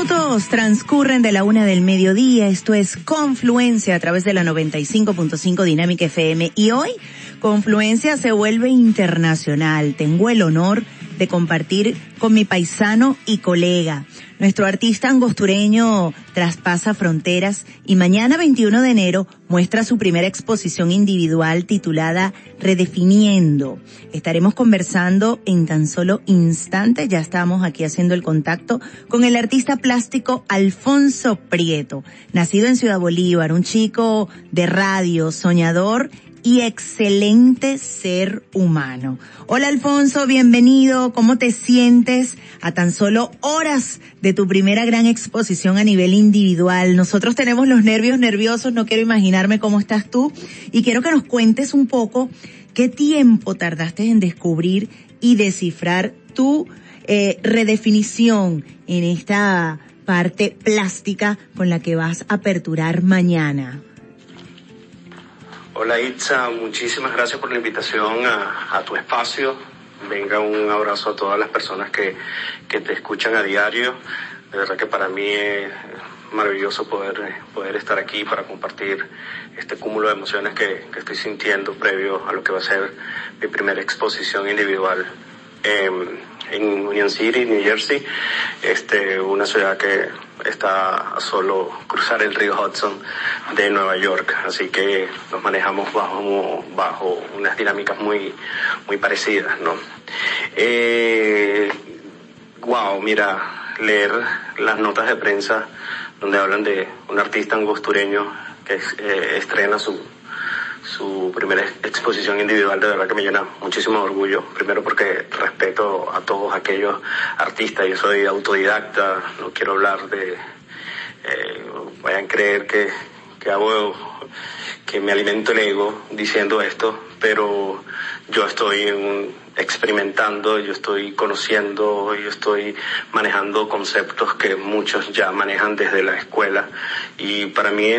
minutos transcurren de la 1:00 p.m. Esto es Confluencia a través de la 95.5 Dinámica FM. Y hoy, Confluencia se vuelve internacional. Tengo el honor de compartir con mi paisano y colega. Nuestro artista angostureño traspasa fronteras y mañana 21 de enero muestra su primera exposición individual titulada Redefiniendo. Estaremos conversando en tan solo instantes, ya estamos aquí haciendo el contacto con el artista plástico Alfonso Prieto, nacido en Ciudad Bolívar, un chico de radio, soñador y excelente ser humano. Hola Alfonso, bienvenido. ¿Cómo te sientes a tan solo horas de tu primera gran exposición a nivel individual? Nosotros tenemos los nervios nerviosos, no quiero imaginarme cómo estás tú, y quiero que nos cuentes un poco qué tiempo tardaste en descubrir y descifrar tu redefinición en esta parte plástica con la que vas a aperturar mañana. Hola Itza, muchísimas gracias por la invitación a tu espacio. Venga, un abrazo a todas las personas que te escuchan a diario. De verdad que para mí es maravilloso poder estar aquí para compartir este cúmulo de emociones que estoy sintiendo previo a lo que va a ser mi primera exposición individual en Union City, New Jersey, una ciudad que está a solo cruzar el río Hudson de Nueva York, así que nos manejamos bajo unas dinámicas muy parecidas, ¿no? Mira, leer las notas de prensa donde hablan de un artista angostureño que estrena su primera exposición individual, de verdad que me llena muchísimo orgullo. Primero porque respeto a todos aquellos artistas, yo soy autodidacta, no quiero hablar de, vayan a creer que hago, que me alimento el ego diciendo esto, pero yo estoy experimentando, yo estoy conociendo, yo estoy manejando conceptos que muchos ya manejan desde la escuela, y para mí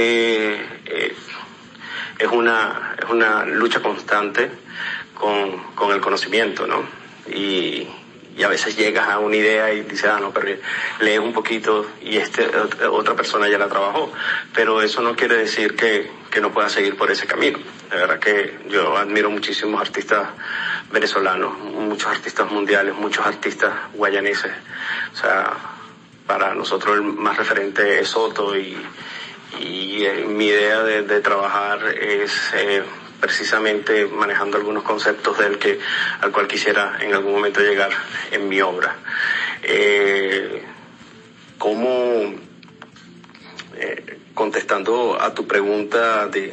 es una lucha constante con el conocimiento, ¿no? Y a veces llegas a una idea y dices, no, pero lees un poquito y otra persona ya la trabajó. Pero eso no quiere decir que no pueda seguir por ese camino. De verdad que yo admiro muchísimos artistas venezolanos, muchos artistas mundiales, muchos artistas guayaneses. O sea, para nosotros el más referente es Soto, y mi idea de trabajar es precisamente manejando algunos conceptos al cual quisiera en algún momento llegar en mi obra. Contestando a tu pregunta de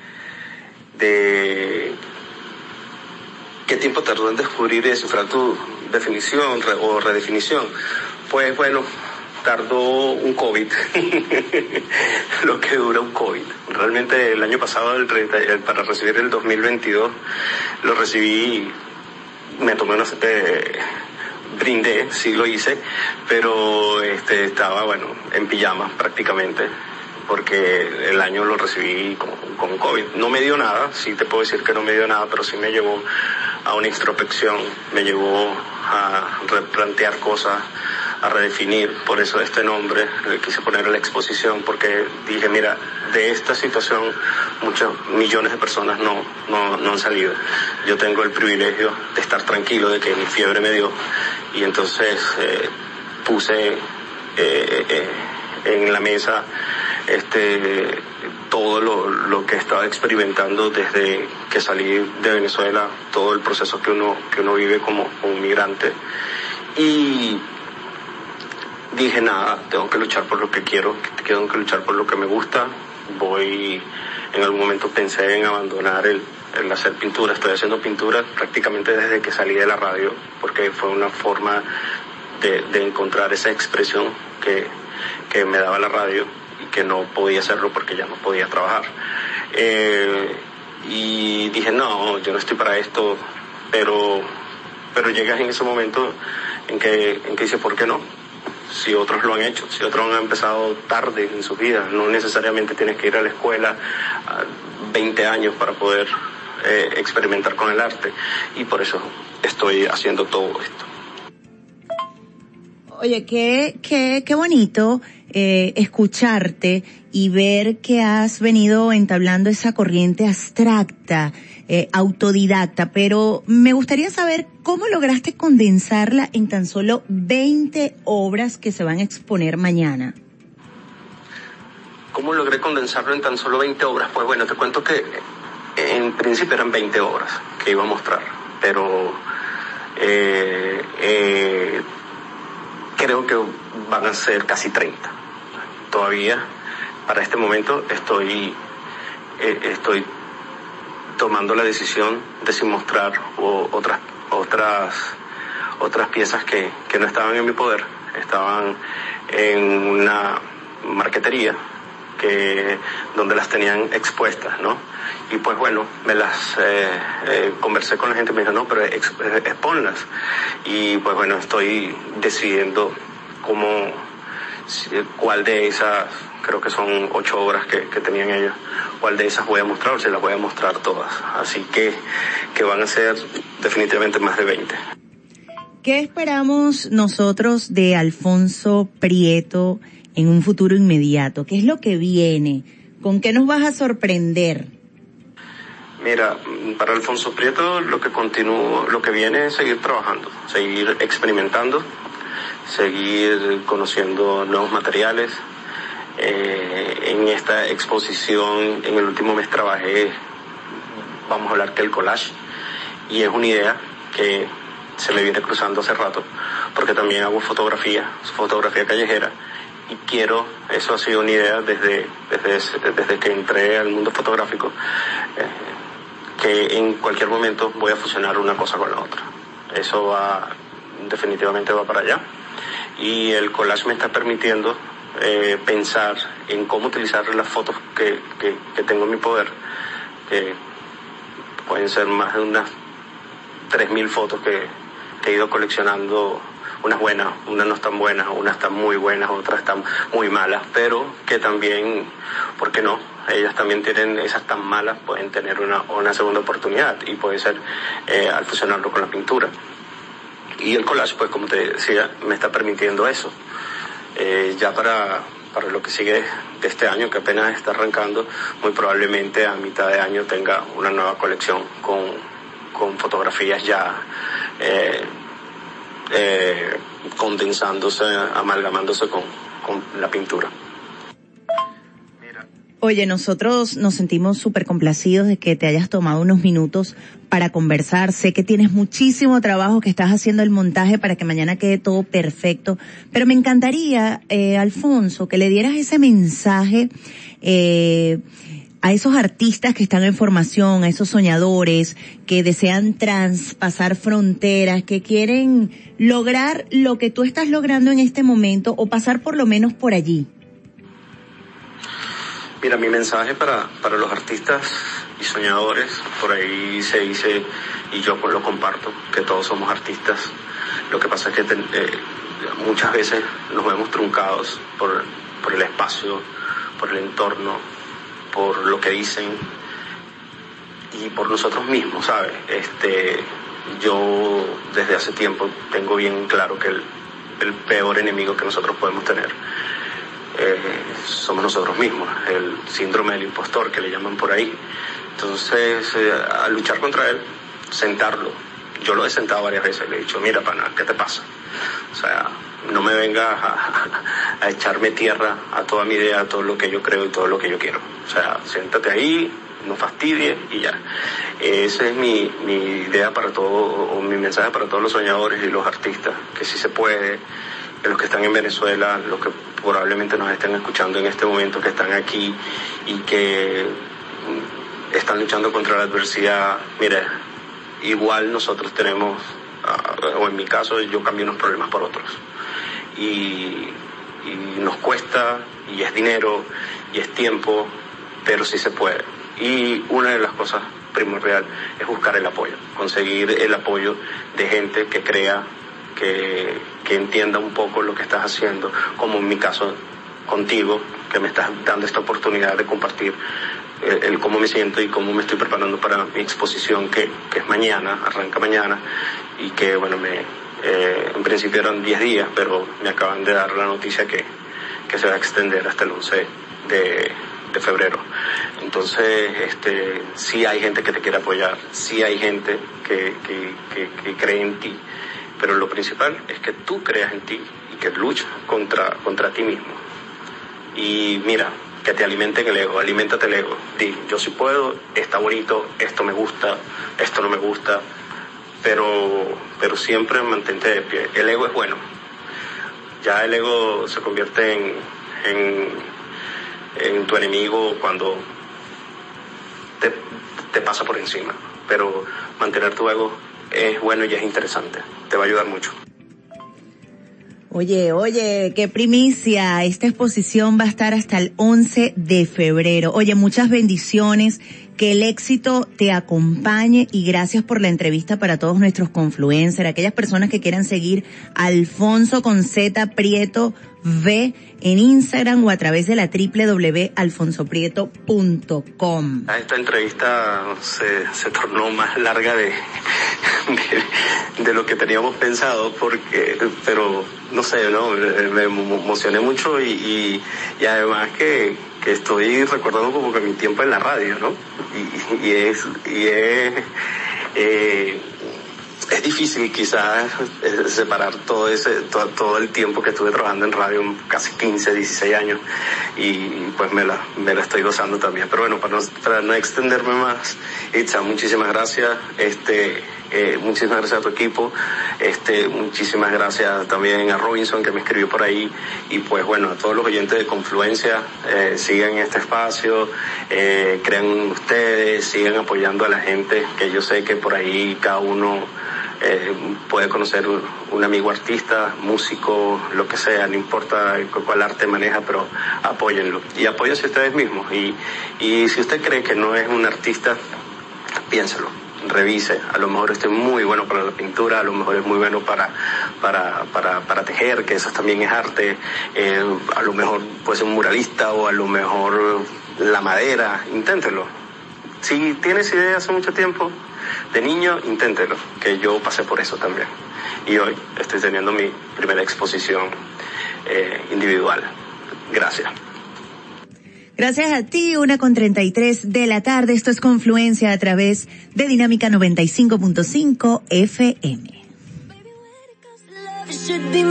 qué tiempo tardó en descubrir y descifrar tu definición o redefinición, pues bueno, tardó un COVID, lo que dura un COVID. Realmente el año pasado, para recibir el 2022, lo recibí, me tomé brindé, sí lo hice, pero estaba, en pijama prácticamente, porque el año lo recibí con COVID. No me dio nada, sí te puedo decir que no me dio nada, pero sí me llevó a una introspección, me llevó a replantear cosas, a redefinir. Por eso este nombre le quise poner a la exposición, porque dije, mira, de esta situación muchos millones de personas no han salido. Yo tengo el privilegio de estar tranquilo de que mi fiebre me dio, y entonces puse en la mesa todo lo que estaba experimentando desde que salí de Venezuela, todo el proceso que uno vive como un migrante, y dije, nada, tengo que luchar por lo que quiero, tengo que luchar por lo que me gusta. En algún momento pensé en abandonar el hacer pintura. Estoy haciendo pintura prácticamente desde que salí de la radio, porque fue una forma de encontrar esa expresión que me daba la radio, y que no podía hacerlo porque ya no podía trabajar. Y dije, no, yo no estoy para esto, pero llegas en ese momento en que dices, ¿por qué no? Si otros lo han hecho, si otros han empezado tarde en su vida, no necesariamente tienes que ir a la escuela a 20 años para poder experimentar con el arte, y por eso estoy haciendo todo esto. Oye, qué bonito escucharte y ver que has venido entablando esa corriente abstracta, autodidacta, pero me gustaría saber cómo lograste condensarla en tan solo 20 obras que se van a exponer mañana. ¿Cómo logré condensarlo en tan solo 20 obras? Pues bueno, te cuento que en principio eran 20 obras que iba a mostrar, pero creo que van a ser casi 30. Todavía, para este momento, estoy tomando la decisión de si mostrar otras piezas que no estaban en mi poder, estaban en una marquetería donde las tenían expuestas, ¿no? Y pues bueno, me las conversé con la gente, me dijo, no, pero exponlas. Y pues bueno, estoy decidiendo cuál de esas, creo que son 8 obras que tenían ellos, cuál de esas voy a mostrar, o si las voy a mostrar todas. Así que van a ser definitivamente más de 20. ¿Qué esperamos nosotros de Alfonso Prieto en un futuro inmediato? ¿Qué es lo que viene? ¿Con qué nos vas a sorprender? Mira, para Alfonso Prieto lo que viene es seguir trabajando, seguir experimentando, seguir conociendo nuevos materiales. En esta exposición, en el último mes trabajé, vamos a hablar que el collage, y es una idea que se me viene cruzando hace rato, porque también hago fotografía callejera, y eso ha sido una idea desde que entré al mundo fotográfico, que en cualquier momento voy a fusionar una cosa con la otra. Eso definitivamente va para allá, y el collage me está permitiendo pensar en cómo utilizar las fotos que tengo en mi poder, que pueden ser más de unas 3.000 fotos que he ido coleccionando, unas buenas, unas no están buenas, unas están muy buenas, otras están muy malas, pero que también, ¿por qué no? Ellas también tienen, esas tan malas pueden tener una segunda oportunidad, y puede ser al fusionarlo con la pintura. Y el collage, pues como te decía, me está permitiendo eso. Ya para lo que sigue de este año, que apenas está arrancando, muy probablemente a mitad de año tenga una nueva colección con fotografías ya condensándose, amalgamándose con la pintura. Oye, nosotros nos sentimos súper complacidos de que te hayas tomado unos minutos para conversar. Sé que tienes muchísimo trabajo, que estás haciendo el montaje para que mañana quede todo perfecto. Pero me encantaría, Alfonso, que le dieras ese mensaje a esos artistas que están en formación, a esos soñadores que desean traspasar fronteras, que quieren lograr lo que tú estás logrando en este momento, o pasar por lo menos por allí. Mira, mi mensaje para los artistas y soñadores, por ahí se dice, y yo lo comparto, que todos somos artistas. Lo que pasa es que muchas veces nos vemos truncados por el espacio, por el entorno, por lo que dicen y por nosotros mismos, ¿sabes? Yo desde hace tiempo tengo bien claro que el peor enemigo que nosotros podemos tener somos nosotros mismos, el síndrome del impostor que le llaman por ahí. Entonces, al luchar contra él, sentarlo. Yo lo he sentado varias veces, le he dicho, mira, pana, ¿qué te pasa? O sea, no me vengas a echarme tierra a toda mi idea, a todo lo que yo creo y todo lo que yo quiero. O sea, siéntate ahí, no fastidies y ya. Esa es mi idea para todo, o mi mensaje para todos los soñadores y los artistas, que sí se puede, que los que están en Venezuela, los que probablemente nos estén escuchando en este momento, que están aquí y que están luchando contra la adversidad, mire, igual nosotros tenemos, o en mi caso, yo cambio unos problemas por otros. Y nos cuesta, y es dinero, y es tiempo, pero sí se puede. Y una de las cosas primordial es buscar el apoyo, conseguir el apoyo de gente que crea, que entienda un poco lo que estás haciendo, como en mi caso contigo, que me estás dando esta oportunidad de compartir el cómo me siento y cómo me estoy preparando para mi exposición que es mañana, arranca mañana, y que bueno, En principio eran 10 días, pero me acaban de dar la noticia que se va a extender hasta el 11 de febrero. Entonces, sí hay gente que te quiere apoyar, sí hay gente que cree en ti, pero lo principal es que tú creas en ti y que luches contra ti mismo. Y mira, que te alimenten el ego, aliméntate el ego. Di, yo sí puedo, está bonito, esto me gusta, esto no me gusta, pero siempre mantente de pie. El ego es bueno. Ya el ego se convierte en tu enemigo cuando te pasa por encima. Pero mantener tu ego es bueno y es interesante. Te va a ayudar mucho. Oye, qué primicia. Esta exposición va a estar hasta el 11 de febrero. Oye, muchas bendiciones. Que el éxito te acompañe y gracias por la entrevista para todos nuestros confluencers, aquellas personas que quieran seguir a Alfonso con Z Prieto V en Instagram o a través de la www.alfonsoprieto.com. Esta entrevista se tornó más larga de lo que teníamos pensado pero no sé, no, me emocioné mucho y además que estoy recordando como que mi tiempo en la radio, ¿no? Y es difícil quizás separar todo el tiempo que estuve trabajando en radio, casi 15, 16 años, y pues me la estoy gozando también. Pero bueno, para no extenderme más, Itza, muchísimas gracias, muchísimas gracias a tu equipo, muchísimas gracias también a Robinson que me escribió por ahí, y pues bueno, a todos los oyentes de Confluencia, sigan este espacio, crean ustedes, sigan apoyando a la gente, que yo sé que por ahí cada uno puede conocer un amigo artista, músico, lo que sea, no importa cuál arte maneja, pero apóyenlo y apóyense ustedes mismos, y si usted cree que no es un artista, piénselo, revise, a lo mejor es muy bueno para la pintura, a lo mejor es muy bueno para tejer, que eso también es arte, a lo mejor puede ser un muralista, o a lo mejor la madera, inténtelo. Si tienes idea hace mucho tiempo, de niño, inténtelo, que yo pasé por eso también. Y hoy estoy teniendo mi primera exposición individual. Gracias. Gracias a ti, 1:33 de la tarde. Esto es Confluencia a través de Dinámica 95.5 FM.